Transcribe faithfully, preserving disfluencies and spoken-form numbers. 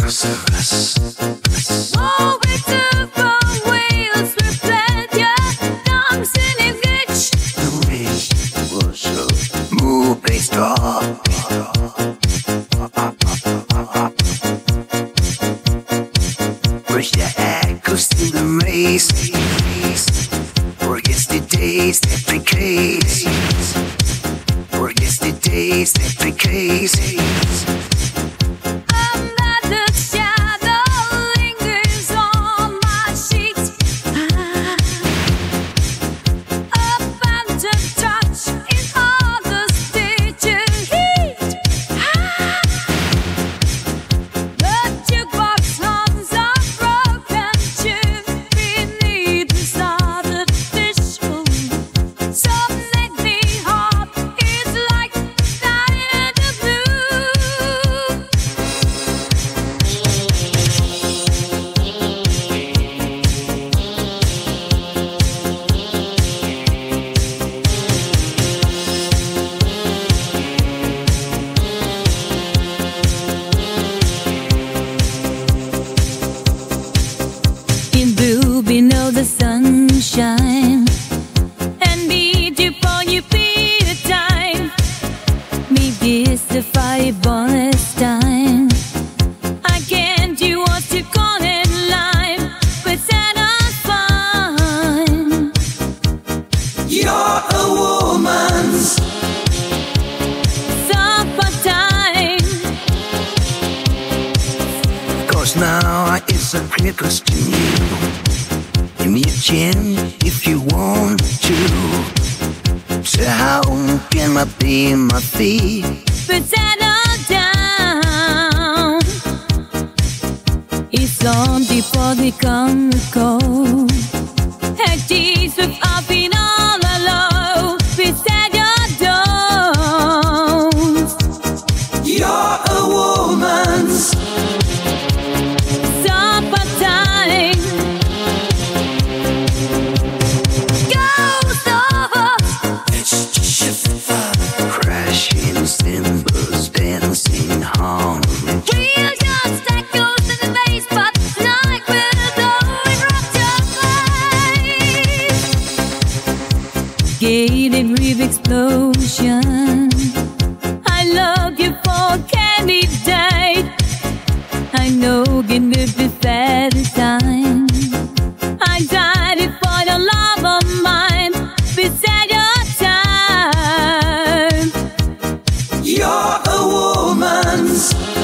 Push the echoes to the race. Forgets the days that we case. Forgets the days that we case. Another shadow lingers on my sheets. A phantom touch in all the stitches. Heat. The jukebox hums a broken tune beneath the started visual. Some me heart is like night in the blue. In blue below the sunshine, and beautiful you feel the time. Maybe it's the fireball's time. I can't do what you call it lime, but that I'm fine. You're a woman's. Summertime. Cause now it's so close to you. Give me a chance if you want to. So how can I be my feet? But settle down. It's on before they come to cold. Hectic with up in all alone. But settle down. You're a woman's. Summertime. Goes over. Crashing cymbals, dancing harmony. Real dust echoes in the bass, but night will interrupt your place. Gated reef explosion. I love you for candidate. I know it will be fair time. I died it for the love of mine. Beside your time. You're a woman's.